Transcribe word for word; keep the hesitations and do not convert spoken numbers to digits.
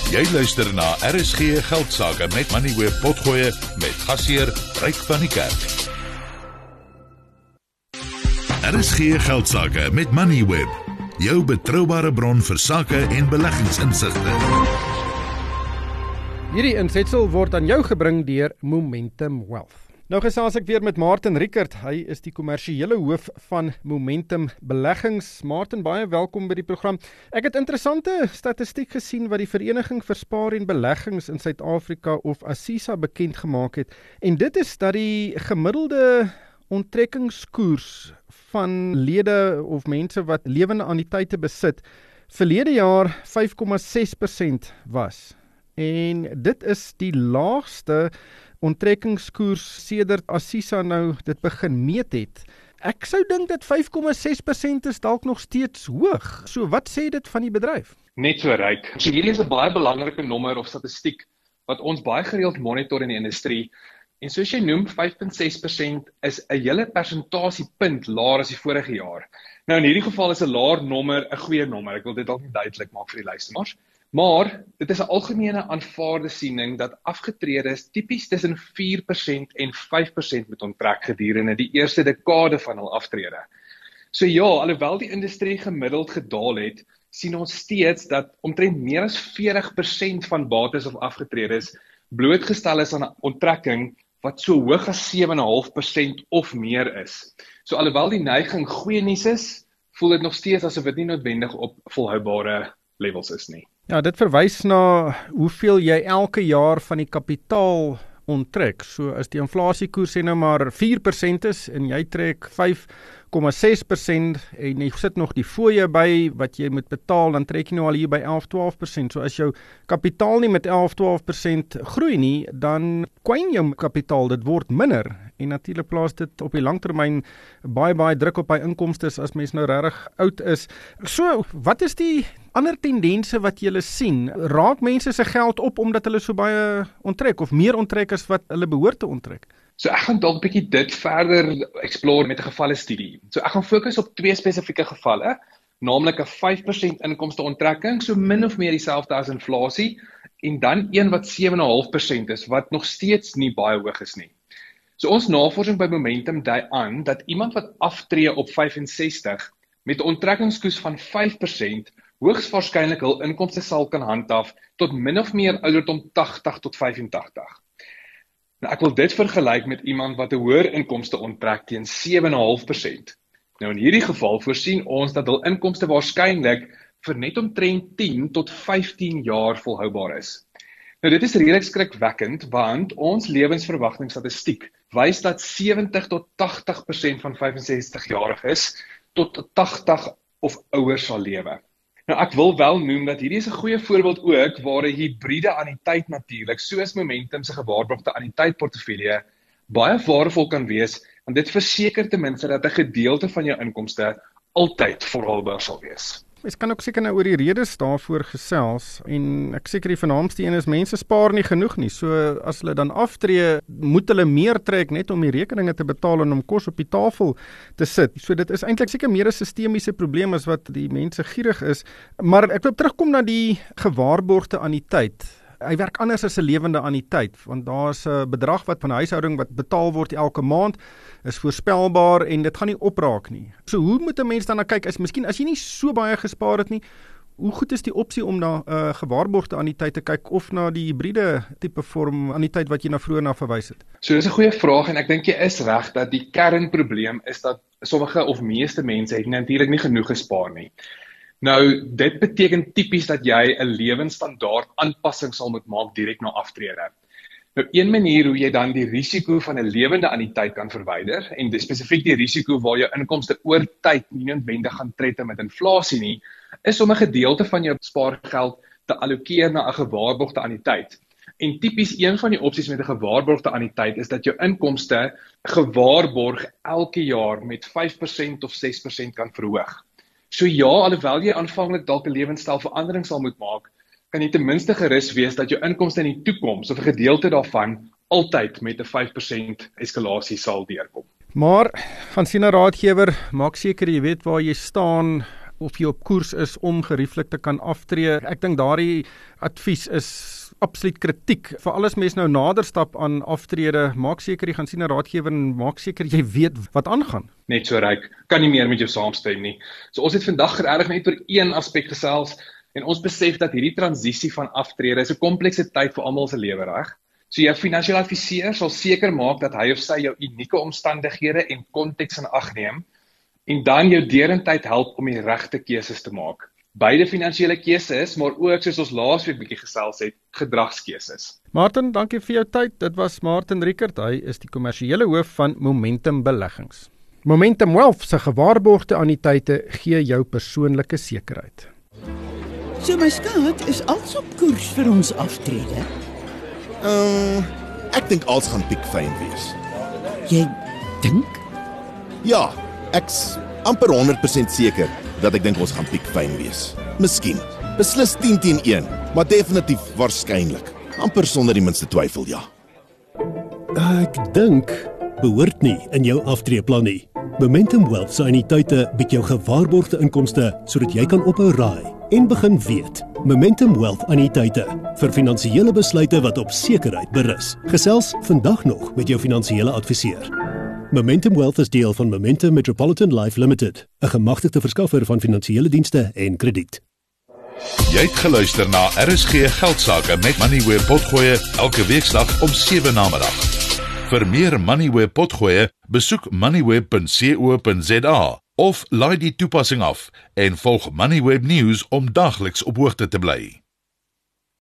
Jy luister na R S G Geldsaake met Moneyweb Potgoe met gasheer Ryk van die Kerk. R S G Geldsaake met Moneyweb, jou betroubare bron vir sake en beleggingsinsigte. Hierdie insetsel word aan jou gebring deur Momentum Wealth. Nou gesels ek weer met Martin Rickert. Hy is die kommersiële hoof van Momentum Beleggings. Martin, baie welkom by die program. Ek het interessante statistiek gesien wat die Vereniging vir Spaar en Beleggings in Suid-Afrika of ASISA bekend gemaak het. En dit is dat die gemiddelde onttrekkingskoers van lede of mense wat lewende anniteite besit, verlede jaar vyf komma ses persent was. En dit is die laagste onttrekkingskoers sedert ASISA nou dit begin meet het. Ek sou dink dat vyf komma ses persent is dalk nog steeds hoog. So wat sê dit van die bedryf? Net so ryk. So hierdie is 'n baie belangrike nommer of statistiek wat ons baie gereeld monitor in die industrie. En soos jy noem, vyf komma ses persent is 'n hele persentasiepunt laer as die vorige jaar. Nou in hierdie geval is 'n laer nommer 'n goeie nommer. Ek wil dit dalk duidelik maak vir die luisteraars. Maar dit is 'n algemene aanvaarde siening dat afgetredes tipies tussen vier persent en vyf persent moet onttrek gedurende die eerste dekade van hul aftrede. So ja, alhoewel die industrie gemiddeld gedaal het, sien ons steeds dat omtrent meer as veertig persent van bates of afgetredes blootgestel is aan 'n onttrekking wat so hoog as sewe komma vyf persent of meer is. So alhoewel die neiging goeie nuus is, voel dit nog steeds asof dit nie noodwendig op volhoubare levels is nie. Ja, dit verwys na hoeveel jy elke jaar van die kapitaal onttrek. So as die inflasiekoers sê nou maar vier persent is en jy trek vyf komma ses persent en jy sit nog die fooie by wat jy moet betaal, dan trek jy nou al hier by elf tot twaalf persent. So as jou kapitaal nie met elf tot twaalf persent groei nie, dan kwyn jou kapitaal, dit word minder. En natuurlik plaas dit op die langtermyn baie baie druk op hy inkomstes as mens nou regtig oud is. So, wat is die ander tendense wat julle sien? Raak mense se geld op omdat hulle so baie onttrek of meer onttrek as wat hulle behoort te onttrek? So ek gaan dalk 'n bietjie dit verder explore met 'n gevalle studie. So ek gaan fokus op twee spesifieke gevalle, naamlik 'n vyf persent inkomste onttrekking, so min of meer dieselfde as inflasie, en dan een wat sewe komma vyf persent is, wat nog steeds nie baie hoog is nie. So ons navorsing by Momentum dui aan dat iemand wat aftree op vyfensestig met 'n onttrekkingskoers van vyf persent hoogs waarskynlik hul inkomste sal kan handhaaf tot min of meer ouderdom tagtig tot vyfentagtig. Nou ek wil dit vergelyk met iemand wat 'n hoër inkomste onttrek teen sewe komma vyf persent. Nou in hierdie geval voorsien ons dat hul inkomste waarskynlik vir net omtrent tien tot vyftien jaar volhoubaar is. Nou dit is redelik skrikwekkend want ons lewensverwagtingsstatistiek wys dat sewentig tot tagtig persent van vyfensestig-jariges tot tagtig of ouer sal lewe. Nou ek wil wel noem dat hierdie is 'n goeie voorbeeld ook waar 'n hibriede anniteit natuurlik, soos Momentum se gewaarborgde anniteitportefeulje, baie waardevol kan wees, want dit verseker ten minste dat 'n gedeelte van jou inkomste altyd volhoubaar sal wees. Mens kan ook seker nou oor die redes daarvoor gesels, en ek seker die vernaamste een is, mense spaar nie genoeg nie, so as hulle dan aftree, moet hulle meer trek net om die rekeninge te betaal en om kos op die tafel te sit. So dit is eintlik seker meer 'n sistemiese probleem as wat die mense gierig is, maar ek wil terugkom na die gewaarborgde anniteit. Hy werk anders as 'n lewende anniteit, want daar is 'n bedrag wat van 'n huishouding wat betaal word elke maand, is voorspelbaar en dit gaan nie opraak nie. So hoe moet 'n mens dan na kyk? Is miskien as jy nie so baie gespaar het nie, hoe goed is die opsie om na 'n uh, gewaarborgde anniteit te kyk of na die hibriede tipe vorm anniteit wat jy na vroeër na verwys het? So dis 'n goeie vraag en ek dink jy is reg dat die kernprobleem is dat sommige of meeste mense het natuurlik nie genoeg gespaar nie. Nou, dit beteken tipies dat jy 'n lewensstandaard aanpassing sal moet maak direk na aftrede. Nou, een manier hoe jy dan die risiko van 'n lewende anniteit kan verwyder, en spesifiek die risiko waar jou inkomste oor tyd nie noodwendig gaan trette met inflasie nie, is om 'n gedeelte van jou spaargeld te allokeer na 'n gewaarborgde anniteit. En tipies een van die opsies met 'n gewaarborgde anniteit is dat jou inkomste gewaarborg elke jaar met vyf persent of ses persent kan verhoog. So ja, alhoewel jy aanvanklik dalk 'n lewensstylverandering sal moet maak, kan jy ten minste gerus wees dat jou inkomste in die toekoms of 'n gedeelte daarvan altyd met 'n vyf persent eskalasie sal deurkom. Maar, gaan sien 'n raadgewer, maak seker jy weet waar jy staan of jy op koers is om gerieflik te kan aftree. Ek dink daardie advies is absoluut kritiek. Veral as mens nou nader stap aan aftrede, maak seker jy gaan sien 'n raadgewer en maak seker jy weet wat aangaan. Net so ryk, kan nie meer met jou saamstem nie. So ons het vandag regtig net oor een aspek gesels en ons besef dat hierdie transisie van aftrede is 'n komplekse tyd vir almal se lewe, reg? So jou finansiële adviseur sal seker maak dat hy of sy jou unieke omstandighede en konteks in ag neem en dan jou derentyd help om die regte keuses te maak. Beide finansiële keuses, maar ook soos ons laasweek bietjie gesels het, gedragskeuses. Martin, dankie vir jou tyd. Dit was Martin Rickert. Hy is die kommersiële hoof van Momentum Beleggings. Momentum Wealth se gewaarborgde anniteite gee jou persoonlike sekerheid. So my skaat is als op koers vir ons aftrede. Uh, ek dink alles gaan piekfyn wees. Jy dink? Ja, ek's amper honderd persent seker dat ek dink ons gaan piekfyn wees. Miskien, beslis tien teen een, maar definitief waarskynlik. Amper sonder die minste twyfel, ja. Ek dink behoort nie in jou aftreeplan nie. Momentum Wealth se anniteite bied jou gewaarborgde inkomste sodat jy kan ophou raai en begin weet. Momentum Wealth anniteite vir finansiële besluite wat op sekerheid berus. Gesels vandag nog met jou finansiële adviseur. Momentum Wealth is deel van Momentum Metropolitan Life Limited, 'n gemagtigde verskaffer van finansiële dienste en krediet. Jy het geluister na R S G Geldsaake met Moneyweb Potgoe elke weeksdag om sewe namiddag. Vir meer Moneyweb Potgoe, besoek moneyweb punt co punt za of laai die toepassing af en volg Moneyweb News om daagliks op hoogte te bly.